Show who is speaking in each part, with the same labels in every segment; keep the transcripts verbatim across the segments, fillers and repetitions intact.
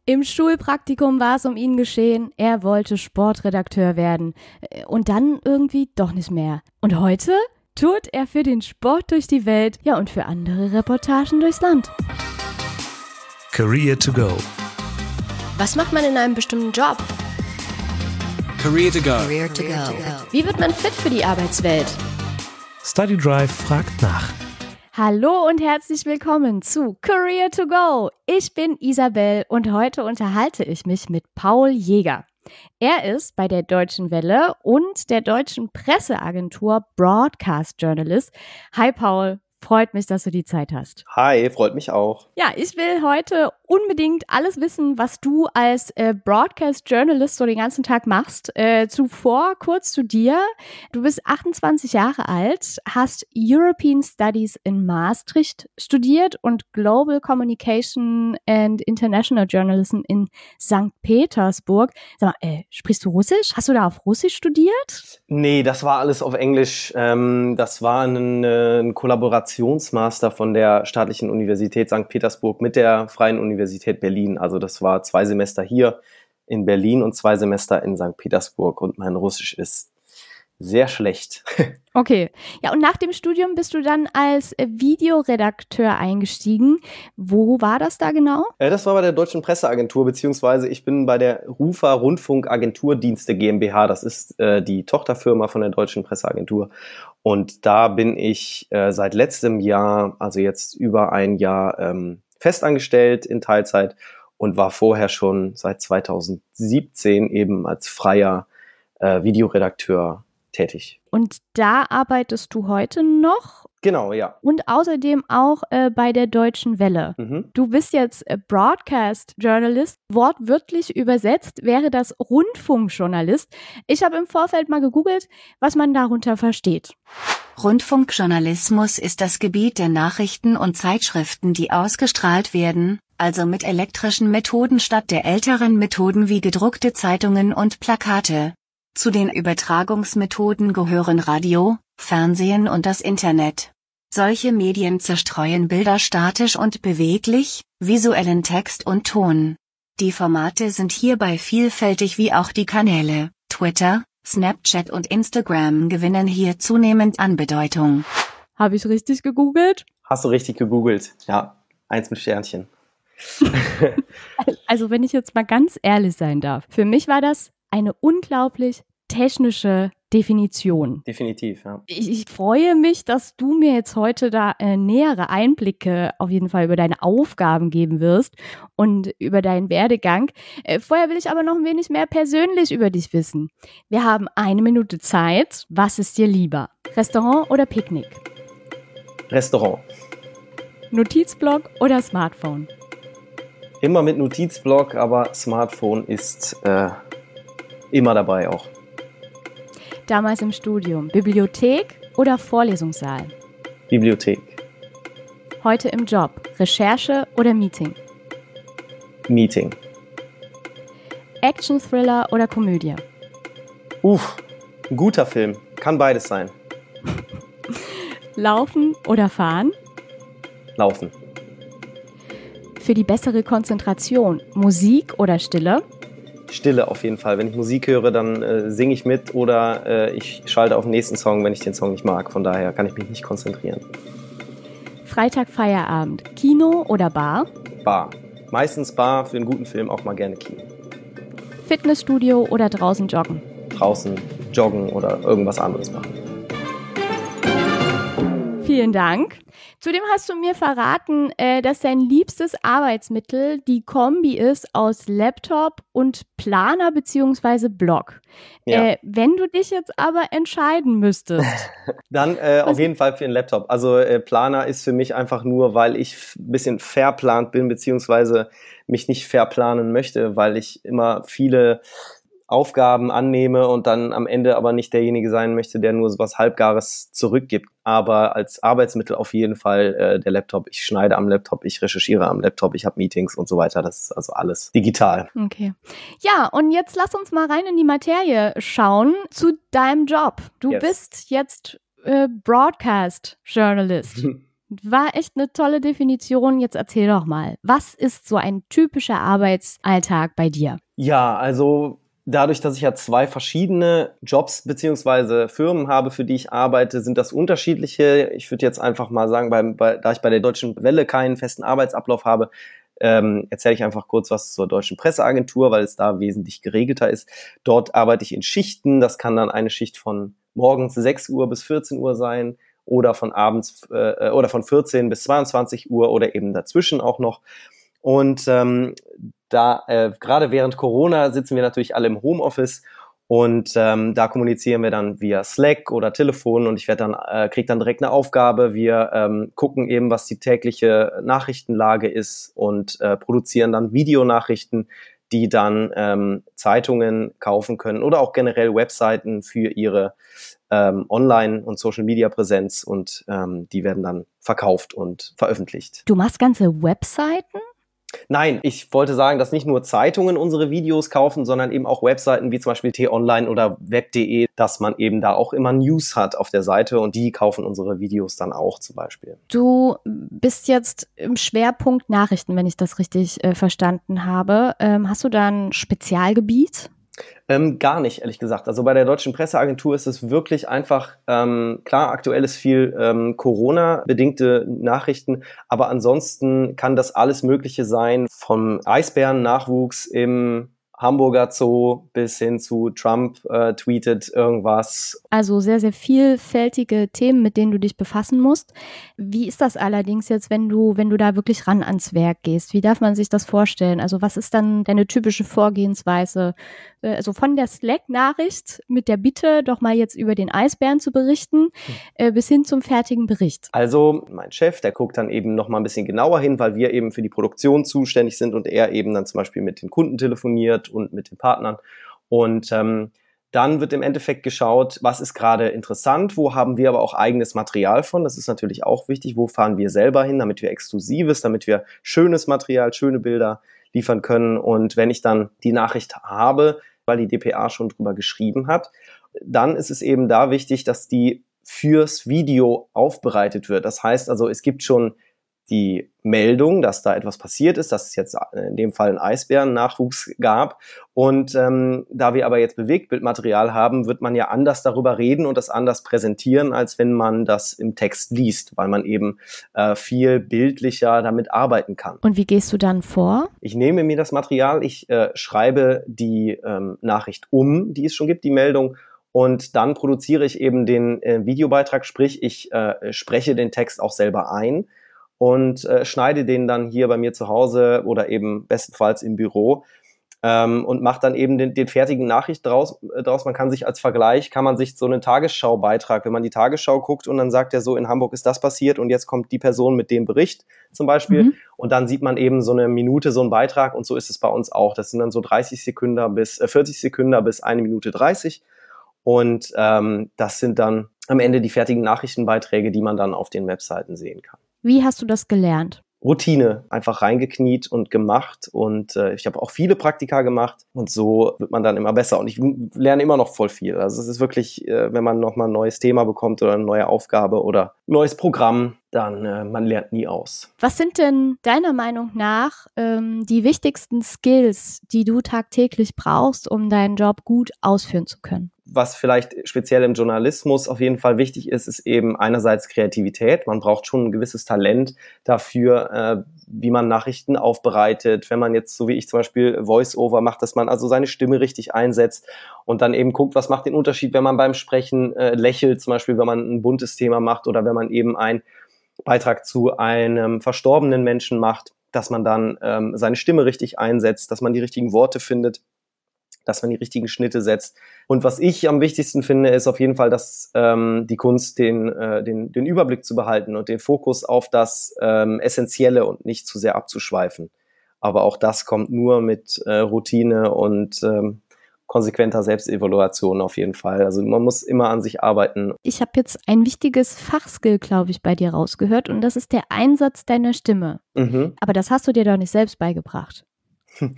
Speaker 1: Im Schulpraktikum war es um ihn geschehen. Er wollte Sportredakteur werden. Und dann irgendwie doch nicht mehr. Und heute tourt er für den Sport durch die Welt, ja, und für andere Reportagen durchs Land.
Speaker 2: Career to go.
Speaker 3: Was macht man in einem bestimmten Job?
Speaker 2: Career to go.
Speaker 3: Career to go. Wie wird man fit für die Arbeitswelt?
Speaker 2: Study Drive fragt nach.
Speaker 1: Hallo und herzlich willkommen zu Career to go. Ich bin Isabel und heute unterhalte ich mich mit Paul Jäger. Er ist bei der Deutschen Welle und der deutschen Presseagentur Broadcast Journalist. Hi Paul, freut mich, dass du die Zeit hast.
Speaker 4: Hi, freut mich auch.
Speaker 1: Ja, ich will heute unbedingt alles wissen, was du als äh, Broadcast Journalist so den ganzen Tag machst. Äh, zuvor kurz zu dir. Du bist achtundzwanzig Jahre alt, hast European Studies in Maastricht studiert und Global Communication and International Journalism in Sankt Petersburg. Sag mal, äh, sprichst du Russisch? Hast du da auf Russisch studiert?
Speaker 4: Nee, das war alles auf Englisch. Ähm, das war ein, ein Kollaborationsmaster von der Staatlichen Universität Sankt Petersburg mit der Freien Universität Berlin. Also das war zwei Semester hier in Berlin und zwei Semester in Sankt Petersburg. Und mein Russisch ist sehr schlecht.
Speaker 1: Okay. Ja, und nach dem Studium bist du dann als Videoredakteur eingestiegen. Wo war das da genau?
Speaker 4: Das war bei der Deutschen Presseagentur, beziehungsweise ich bin bei der Rufer Rundfunkagenturdienste GmbH. Das ist äh, die Tochterfirma von der Deutschen Presseagentur. Und da bin ich äh, seit letztem Jahr, also jetzt über ein Jahr, ähm, festangestellt in Teilzeit und war vorher schon seit zweitausendsiebzehn eben als freier äh, Videoredakteur tätig.
Speaker 1: Und da arbeitest du heute noch?
Speaker 4: Genau, ja.
Speaker 1: Und außerdem auch äh, bei der Deutschen Welle. Mhm. Du bist jetzt äh, Broadcast Journalist. Wortwörtlich übersetzt wäre das Rundfunkjournalist. Ich habe im Vorfeld mal gegoogelt, was man darunter versteht.
Speaker 5: Rundfunkjournalismus ist das Gebiet der Nachrichten und Zeitschriften, die ausgestrahlt werden, also mit elektrischen Methoden statt der älteren Methoden wie gedruckte Zeitungen und Plakate. Zu den Übertragungsmethoden gehören Radio, Fernsehen und das Internet. Solche Medien zerstreuen Bilder statisch und beweglich, visuellen Text und Ton. Die Formate sind hierbei vielfältig wie auch die Kanäle. Twitter, Snapchat und Instagram gewinnen hier zunehmend an Bedeutung.
Speaker 1: Habe ich richtig gegoogelt?
Speaker 4: Hast du richtig gegoogelt, ja. Eins mit Sternchen.
Speaker 1: Also wenn ich jetzt mal ganz ehrlich sein darf, für mich war das eine unglaublich technische Definition.
Speaker 4: Definitiv, ja.
Speaker 1: Ich, ich freue mich, dass du mir jetzt heute da äh, nähere Einblicke auf jeden Fall über deine Aufgaben geben wirst und über deinen Werdegang. Äh, vorher will ich aber noch ein wenig mehr persönlich über dich wissen. Wir haben eine Minute Zeit. Was ist dir lieber? Restaurant oder Picknick?
Speaker 4: Restaurant.
Speaker 1: Notizblock oder Smartphone?
Speaker 4: Immer mit Notizblock, aber Smartphone ist äh, immer dabei auch.
Speaker 1: Damals im Studium, Bibliothek oder Vorlesungssaal?
Speaker 4: Bibliothek.
Speaker 1: Heute im Job, Recherche oder Meeting?
Speaker 4: Meeting.
Speaker 1: Action, Thriller oder Komödie?
Speaker 4: Uff, ein guter Film. Kann beides sein.
Speaker 1: Laufen oder fahren?
Speaker 4: Laufen.
Speaker 1: Für die bessere Konzentration, Musik oder Stille?
Speaker 4: Stille auf jeden Fall. Wenn ich Musik höre, dann äh, singe ich mit oder äh, ich schalte auf den nächsten Song, wenn ich den Song nicht mag. Von daher kann ich mich nicht konzentrieren.
Speaker 1: Freitag, Feierabend, Kino oder Bar?
Speaker 4: Bar. Meistens Bar, für einen guten Film auch mal gerne Kino.
Speaker 1: Fitnessstudio oder draußen joggen?
Speaker 4: Draußen joggen oder irgendwas anderes machen.
Speaker 1: Vielen Dank. Zudem hast du mir verraten, äh, dass dein liebstes Arbeitsmittel die Kombi ist aus Laptop und Planer bzw. Blog. Ja. Äh, wenn du dich jetzt aber entscheiden müsstest.
Speaker 4: Dann äh, auf jeden Fall für den Laptop. Also äh, Planer ist für mich einfach nur, weil ich ein bisschen verplant bin beziehungsweise mich nicht verplanen möchte, weil ich immer viele Aufgaben annehme und dann am Ende aber nicht derjenige sein möchte, der nur so was Halbgares zurückgibt. Aber als Arbeitsmittel auf jeden Fall äh, der Laptop. Ich schneide am Laptop, ich recherchiere am Laptop, ich habe Meetings und so weiter. Das ist also alles digital.
Speaker 1: Okay. Ja, und jetzt lass uns mal rein in die Materie schauen zu deinem Job. Du yes. bist jetzt äh, Broadcast Journalist. War echt eine tolle Definition. Jetzt erzähl doch mal, was ist so ein typischer Arbeitsalltag bei dir?
Speaker 4: Ja, also dadurch, dass ich ja zwei verschiedene Jobs beziehungsweise Firmen habe, für die ich arbeite, sind das unterschiedliche. Ich würde jetzt einfach mal sagen, bei, bei, da ich bei der Deutschen Welle keinen festen Arbeitsablauf habe, ähm, erzähle ich einfach kurz was zur Deutschen Presseagentur, weil es da wesentlich geregelter ist. Dort arbeite ich in Schichten. Das kann dann eine Schicht von morgens sechs Uhr bis vierzehn Uhr sein oder von abends äh, oder von vierzehn bis zweiundzwanzig Uhr oder eben dazwischen auch noch. Und ähm, da äh, gerade während Corona sitzen wir natürlich alle im Homeoffice und ähm, da kommunizieren wir dann via Slack oder Telefon und ich werde dann äh, kriege dann direkt eine Aufgabe. Wir ähm, gucken eben, was die tägliche Nachrichtenlage ist und äh, produzieren dann Videonachrichten, die dann ähm, Zeitungen kaufen können oder auch generell Webseiten für ihre ähm, Online- und Social-Media-Präsenz und ähm, die werden dann verkauft und veröffentlicht.
Speaker 1: Du machst ganze Webseiten?
Speaker 4: Nein, ich wollte sagen, dass nicht nur Zeitungen unsere Videos kaufen, sondern eben auch Webseiten wie zum Beispiel T-Online oder web punkt de, dass man eben da auch immer News hat auf der Seite und die kaufen unsere Videos dann auch zum Beispiel.
Speaker 1: Du bist jetzt im Schwerpunkt Nachrichten, wenn ich das richtig äh, verstanden habe. Ähm, hast du da ein Spezialgebiet?
Speaker 4: Ähm, gar nicht, ehrlich gesagt. Also bei der Deutschen Presseagentur ist es wirklich einfach, ähm, klar, aktuell ist viel ähm, Corona-bedingte Nachrichten, aber ansonsten kann das alles Mögliche sein, vom Eisbärennachwuchs im Hamburger Zoo bis hin zu Trump äh, tweetet irgendwas.
Speaker 1: Also sehr, sehr vielfältige Themen, mit denen du dich befassen musst. Wie ist das allerdings jetzt, wenn du, wenn du da wirklich ran ans Werk gehst? Wie darf man sich das vorstellen? Also was ist dann deine typische Vorgehensweise? Also von der Slack-Nachricht mit der Bitte, doch mal jetzt über den Eisbären zu berichten, äh, bis hin zum fertigen Bericht.
Speaker 4: Also mein Chef, der guckt dann eben noch mal ein bisschen genauer hin, weil wir eben für die Produktion zuständig sind und er eben dann zum Beispiel mit den Kunden telefoniert und mit den Partnern. Und ähm, dann wird im Endeffekt geschaut, was ist gerade interessant, wo haben wir aber auch eigenes Material von. Das ist natürlich auch wichtig, wo fahren wir selber hin, damit wir Exklusives, damit wir schönes Material, schöne Bilder liefern können. Und wenn ich dann die Nachricht habe, weil die D P A schon drüber geschrieben hat, dann ist es eben da wichtig, dass die fürs Video aufbereitet wird. Das heißt also, es gibt schon die Meldung, dass da etwas passiert ist, dass es jetzt in dem Fall einen Eisbärennachwuchs gab. Und ähm, da wir aber jetzt Bewegtbildmaterial haben, wird man ja anders darüber reden und das anders präsentieren, als wenn man das im Text liest, weil man eben äh, viel bildlicher damit arbeiten kann.
Speaker 1: Und wie gehst du dann vor?
Speaker 4: Ich nehme mir das Material, ich äh, schreibe die ähm, Nachricht um, die es schon gibt, die Meldung, und dann produziere ich eben den äh, Videobeitrag, sprich ich äh, spreche den Text auch selber ein und äh, schneide den dann hier bei mir zu Hause oder eben bestenfalls im Büro ähm, und mache dann eben den, den fertigen Nachricht draus, äh, draus. Man kann sich als Vergleich, kann man sich so einen Tagesschau-Beitrag, wenn man die Tagesschau guckt und dann sagt er so, in Hamburg ist das passiert und jetzt kommt die Person mit dem Bericht zum Beispiel mhm. und dann sieht man eben so eine Minute, so einen Beitrag und so ist es bei uns auch. Das sind dann so dreißig Sekunden bis äh, vierzig Sekunden bis eine Minute dreißig und ähm, das sind dann am Ende die fertigen Nachrichtenbeiträge, die man dann auf den Webseiten sehen kann.
Speaker 1: Wie hast du das gelernt?
Speaker 4: Routine, einfach reingekniet und gemacht und äh, ich habe auch viele Praktika gemacht und so wird man dann immer besser und ich lerne immer noch voll viel. Also es ist wirklich, äh, wenn man nochmal ein neues Thema bekommt oder eine neue Aufgabe oder ein neues Programm, dann äh, man lernt nie aus.
Speaker 1: Was sind denn deiner Meinung nach ähm, die wichtigsten Skills, die du tagtäglich brauchst, um deinen Job gut ausführen zu können?
Speaker 4: Was vielleicht speziell im Journalismus auf jeden Fall wichtig ist, ist eben einerseits Kreativität. Man braucht schon ein gewisses Talent dafür, äh, wie man Nachrichten aufbereitet. Wenn man jetzt, so wie ich zum Beispiel, Voice-Over macht, dass man also seine Stimme richtig einsetzt und dann eben guckt, was macht den Unterschied, wenn man beim Sprechen äh, lächelt, zum Beispiel, wenn man ein buntes Thema macht oder wenn man eben einen Beitrag zu einem verstorbenen Menschen macht, dass man dann ähm, seine Stimme richtig einsetzt, dass man die richtigen Worte findet, dass man die richtigen Schnitte setzt. Und was ich am wichtigsten finde, ist auf jeden Fall, dass ähm, die Kunst, den, äh, den, den Überblick zu behalten und den Fokus auf das ähm, Essentielle und nicht zu sehr abzuschweifen. Aber auch das kommt nur mit äh, Routine und ähm, konsequenter Selbstevaluation auf jeden Fall. Also man muss immer an sich arbeiten.
Speaker 1: Ich habe jetzt ein wichtiges Fachskill, glaube ich, bei dir rausgehört und das ist der Einsatz deiner Stimme. Mhm. Aber das hast du dir doch nicht selbst beigebracht.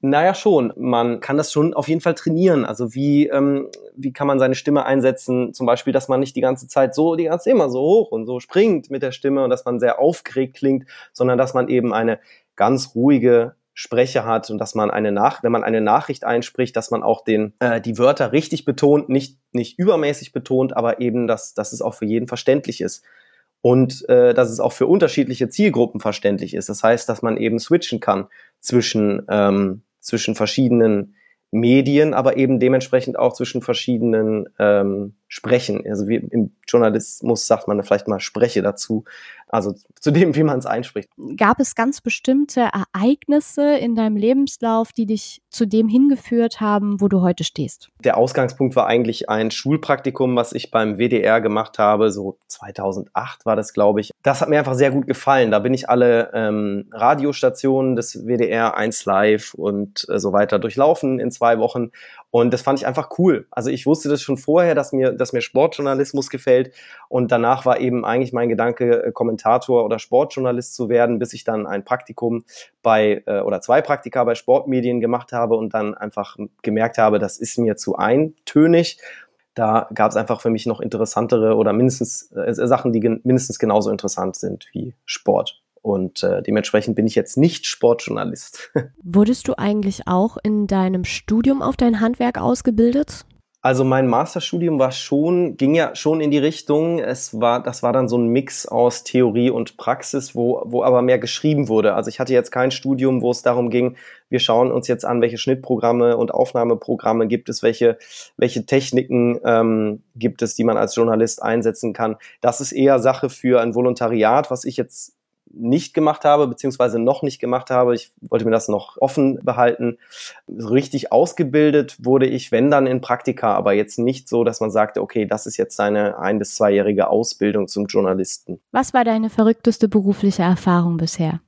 Speaker 4: Naja, schon. Man kann das schon auf jeden Fall trainieren. Also wie ähm, wie kann man seine Stimme einsetzen? Zum Beispiel, dass man nicht die ganze Zeit so, die ganze immer so hoch und so springt mit der Stimme und dass man sehr aufgeregt klingt, sondern dass man eben eine ganz ruhige Spreche hat und dass man eine Nach, wenn man eine Nachricht einspricht, dass man auch den äh, die Wörter richtig betont, nicht nicht übermäßig betont, aber eben, dass dass es auch für jeden verständlich ist. Und äh, dass es auch für unterschiedliche Zielgruppen verständlich ist. Das heißt, dass man eben switchen kann zwischen ähm, zwischen verschiedenen Medien, aber eben dementsprechend auch zwischen verschiedenen ähm, Sprechen. Also wie im Journalismus sagt man vielleicht mal Spreche dazu, also zu dem, wie man es einspricht.
Speaker 1: Gab es ganz bestimmte Ereignisse in deinem Lebenslauf, die dich zu dem hingeführt haben, wo du heute stehst?
Speaker 4: Der Ausgangspunkt war eigentlich ein Schulpraktikum, was ich beim W D R gemacht habe, so zweitausendacht war das, glaube ich. Das hat mir einfach sehr gut gefallen. Da bin ich alle ähm, Radiostationen des W D R, eins Live und äh, so weiter durchlaufen in zwei Wochen. Und das fand ich einfach cool. Also ich wusste das schon vorher, dass mir, dass mir Sportjournalismus gefällt. Und danach war eben eigentlich mein Gedanke, Kommentator oder Sportjournalist zu werden, bis ich dann ein Praktikum bei, äh, oder zwei Praktika bei Sportmedien gemacht habe und dann einfach gemerkt habe, das ist mir zu eintönig. Da gab es einfach für mich noch interessantere oder mindestens äh, Sachen, die gen- mindestens genauso interessant sind wie Sport. Und äh, dementsprechend bin ich jetzt nicht Sportjournalist.
Speaker 3: Wurdest du eigentlich auch in deinem Studium auf dein Handwerk ausgebildet?
Speaker 4: Also mein Masterstudium war schon, ging ja schon in die Richtung. Es war, das war dann so ein Mix aus Theorie und Praxis, wo, wo aber mehr geschrieben wurde. Also ich hatte jetzt kein Studium, wo es darum ging, wir schauen uns jetzt an, welche Schnittprogramme und Aufnahmeprogramme gibt es, welche, welche Techniken ähm, gibt es, die man als Journalist einsetzen kann. Das ist eher Sache für ein Volontariat, was ich jetzt nicht gemacht habe, beziehungsweise noch nicht gemacht habe. Ich wollte mir das noch offen behalten. Richtig ausgebildet wurde ich, wenn dann in Praktika, aber jetzt nicht so, dass man sagte, okay, das ist jetzt eine ein- bis zweijährige Ausbildung zum Journalisten.
Speaker 1: Was war deine verrückteste berufliche Erfahrung bisher?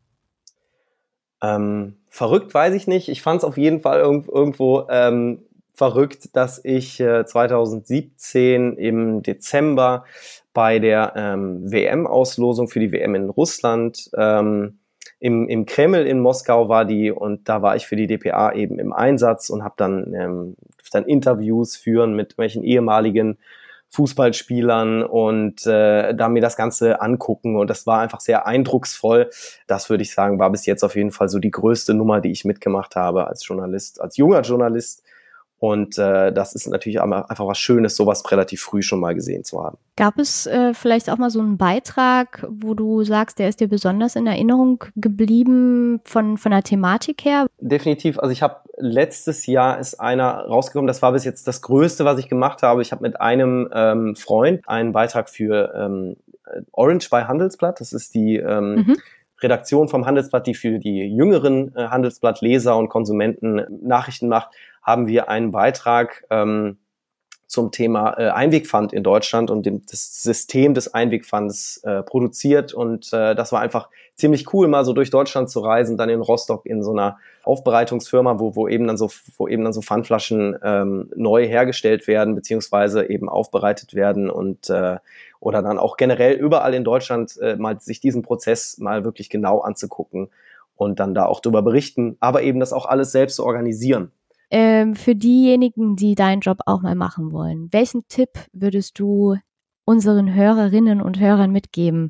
Speaker 4: Ähm, verrückt weiß ich nicht. Ich fand es auf jeden Fall irg- irgendwo ähm, verrückt, dass ich äh, zweitausendsiebzehn im Dezember bei der ähm, W M-Auslosung für die W M in Russland ähm, im, im Kreml in Moskau war die und da war ich für die D P A eben im Einsatz und habe dann, ähm, dann Interviews führen mit welchen ehemaligen Fußballspielern und äh, da mir das Ganze angucken und das war einfach sehr eindrucksvoll. Das würde ich sagen, war bis jetzt auf jeden Fall so die größte Nummer, die ich mitgemacht habe als Journalist, als junger Journalist. Und äh, das ist natürlich einfach was Schönes, sowas relativ früh schon mal gesehen zu haben.
Speaker 1: Gab es äh, vielleicht auch mal so einen Beitrag, wo du sagst, der ist dir besonders in Erinnerung geblieben von, von der Thematik her?
Speaker 4: Definitiv. Also ich habe letztes Jahr ist einer rausgekommen, das war bis jetzt das Größte, was ich gemacht habe. Ich habe mit einem ähm, Freund einen Beitrag für ähm, Orange bei Handelsblatt. Das ist die ähm, mhm. Redaktion vom Handelsblatt, die für die jüngeren äh, Handelsblatt-Leser und Konsumenten Nachrichten macht, haben wir einen Beitrag ähm, zum Thema äh, Einwegpfand in Deutschland und dem, das System des Einwegpfandes äh, produziert. Und äh, das war einfach ziemlich cool, mal so durch Deutschland zu reisen, dann in Rostock in so einer Aufbereitungsfirma, wo, wo eben dann so, wo eben dann so Pfandflaschen ähm, neu hergestellt werden, beziehungsweise eben aufbereitet werden und äh, oder dann auch generell überall in Deutschland äh, mal sich diesen Prozess mal wirklich genau anzugucken und dann da auch drüber berichten, aber eben das auch alles selbst zu organisieren.
Speaker 1: Ähm, für diejenigen, die deinen Job auch mal machen wollen, welchen Tipp würdest du unseren Hörerinnen und Hörern mitgeben?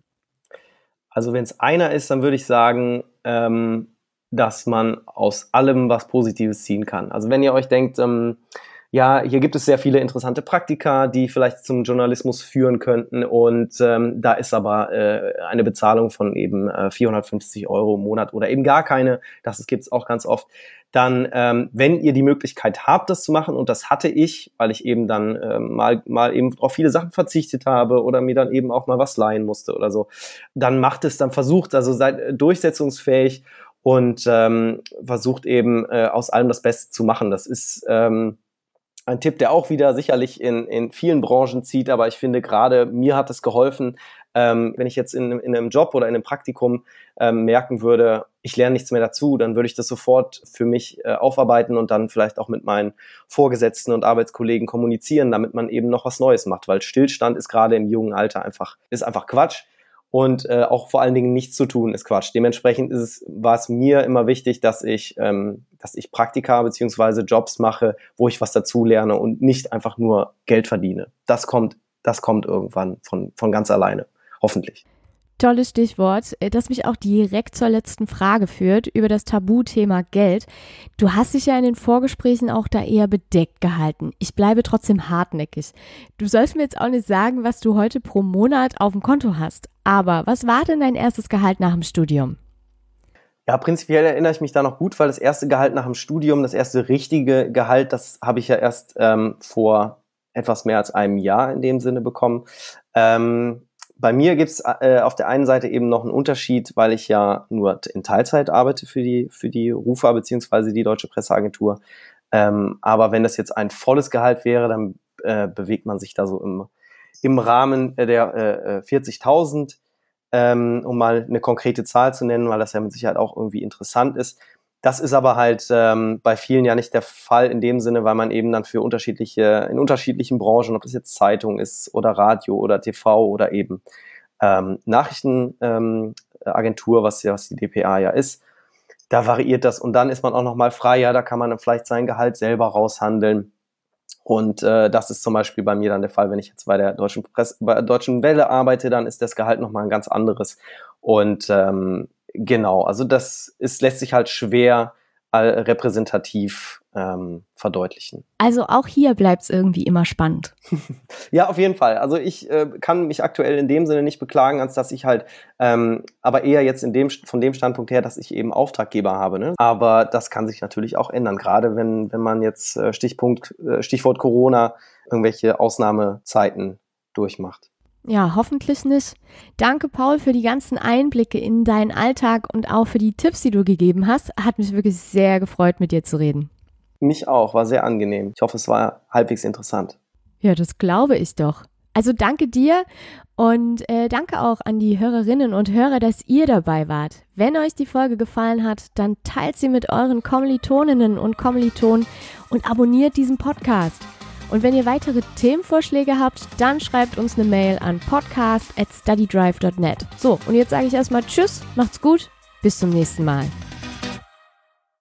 Speaker 4: Also wenn es einer ist, dann würde ich sagen, ähm, dass man aus allem was Positives ziehen kann. Also wenn ihr euch denkt, ähm, ja, hier gibt es sehr viele interessante Praktika, die vielleicht zum Journalismus führen könnten und ähm, da ist aber äh, eine Bezahlung von eben äh, vierhundertfünfzig Euro im Monat oder eben gar keine, das gibt es auch ganz oft, dann, ähm, wenn ihr die Möglichkeit habt, das zu machen, und das hatte ich, weil ich eben dann ähm, mal mal eben auf viele Sachen verzichtet habe oder mir dann eben auch mal was leihen musste oder so, dann macht es, dann versucht, also seid durchsetzungsfähig und ähm, versucht eben äh, aus allem das Beste zu machen. Das ist ähm, ein Tipp, der auch wieder sicherlich in, in vielen Branchen zieht, aber ich finde gerade, mir hat es geholfen, ähm, wenn ich jetzt in, in einem Job oder in einem Praktikum ähm, merken würde, ich lerne nichts mehr dazu, dann würde ich das sofort für mich äh, aufarbeiten und dann vielleicht auch mit meinen Vorgesetzten und Arbeitskollegen kommunizieren, damit man eben noch was Neues macht, weil Stillstand ist gerade im jungen Alter einfach, ist einfach Quatsch. Und äh, auch vor allen Dingen nichts zu tun ist Quatsch. Dementsprechend ist es, war es mir immer wichtig, dass ich, ähm, dass ich Praktika beziehungsweise Jobs mache, wo ich was dazu lerne und nicht einfach nur Geld verdiene. Das kommt, das kommt irgendwann von, von ganz alleine, hoffentlich.
Speaker 3: Tolles Stichwort, das mich auch direkt zur letzten Frage führt, über das Tabuthema Geld. Du hast dich ja in den Vorgesprächen auch da eher bedeckt gehalten. Ich bleibe trotzdem hartnäckig. Du sollst mir jetzt auch nicht sagen, was du heute pro Monat auf dem Konto hast. Aber was war denn dein erstes Gehalt nach dem Studium?
Speaker 4: Ja, prinzipiell erinnere ich mich da noch gut, weil das erste Gehalt nach dem Studium, das erste richtige Gehalt, das habe ich ja erst ähm, vor etwas mehr als einem Jahr in dem Sinne bekommen. Ähm, Bei mir gibt's äh, auf der einen Seite eben noch einen Unterschied, weil ich ja nur in Teilzeit arbeite für die für die Rufa beziehungsweise die Deutsche Presseagentur. Ähm, aber wenn das jetzt ein volles Gehalt wäre, dann äh, bewegt man sich da so im im Rahmen der äh, vierzigtausend, ähm, um mal eine konkrete Zahl zu nennen, weil das ja mit Sicherheit auch irgendwie interessant ist. Das ist aber halt ähm, bei vielen ja nicht der Fall in dem Sinne, weil man eben dann für unterschiedliche, in unterschiedlichen Branchen, ob das jetzt Zeitung ist oder Radio oder T V oder eben ähm, Nachrichtenagentur, ähm, was ja was die D P A ja ist, da variiert das und dann ist man auch nochmal freier, da kann man dann vielleicht sein Gehalt selber raushandeln. Und äh, das ist zum Beispiel bei mir dann der Fall, wenn ich jetzt bei der Deutschen Presse, bei der Deutschen Welle arbeite, dann ist das Gehalt nochmal ein ganz anderes. Und ähm, genau, also das ist, lässt sich halt schwer äh, repräsentativ ähm, verdeutlichen.
Speaker 3: Also auch hier bleibt es irgendwie immer spannend.
Speaker 4: Ja, auf jeden Fall. Also ich äh, kann mich aktuell in dem Sinne nicht beklagen, als dass ich halt, ähm, aber eher jetzt in dem von dem Standpunkt her, dass ich eben Auftraggeber habe. Ne? Aber das kann sich natürlich auch ändern, gerade wenn wenn man jetzt äh, Stichpunkt äh, Stichwort Corona irgendwelche Ausnahmezeiten durchmacht.
Speaker 3: Ja, hoffentlich nicht. Danke, Paul, für die ganzen Einblicke in deinen Alltag und auch für die Tipps, die du gegeben hast. Hat mich wirklich sehr gefreut, mit dir zu reden.
Speaker 4: Mich auch, war sehr angenehm. Ich hoffe, es war halbwegs interessant.
Speaker 3: Ja, das glaube ich doch. Also danke dir und äh, danke auch an die Hörerinnen und Hörer, dass ihr dabei wart. Wenn euch die Folge gefallen hat, dann teilt sie mit euren Kommilitoninnen und Kommilitonen und abonniert diesen Podcast. Und wenn ihr weitere Themenvorschläge habt, dann schreibt uns eine Mail an podcast at studydrive dot net. So, und jetzt sage ich erstmal Tschüss, macht's gut, bis zum nächsten Mal.